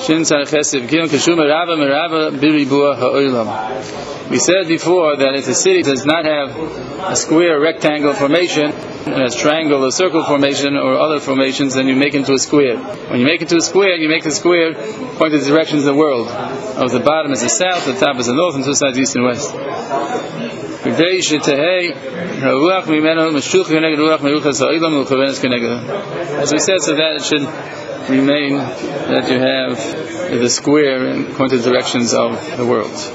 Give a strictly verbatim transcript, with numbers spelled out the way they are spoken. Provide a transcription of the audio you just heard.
Shin Tzar Chesed V'Kilim Kashum Merava Merava B'Ribua Ha'olam. We said before that if the city does not have a square rectangle formation, it has triangle or circle formation or other formations, then you make it into a square. When you make it into a square, you make the square according to the directions of the world. Of the bottom is the south, the top is the north, and two sides east and west. As we said, so that it should remain that you have the square according to the directions of the world.